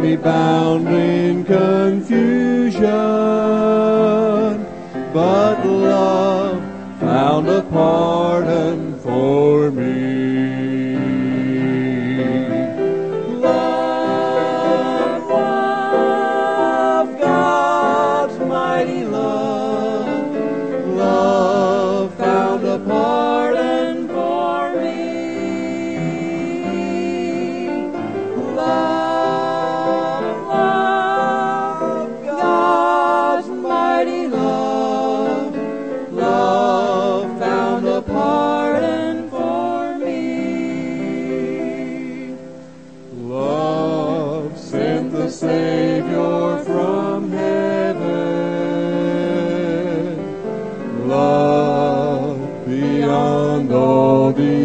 me bound in confusion, but love found a pardon for me. Love, love, God's mighty love, love found a pardon for me. Love, love, God's mighty love, love found a pardon for me. Love sent the Savior from heaven, love beyond all the